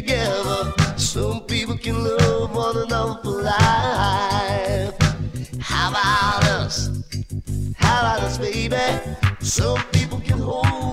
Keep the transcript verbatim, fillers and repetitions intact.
together. Some people can love one another for life. How about us? How about us, baby? Some people can hold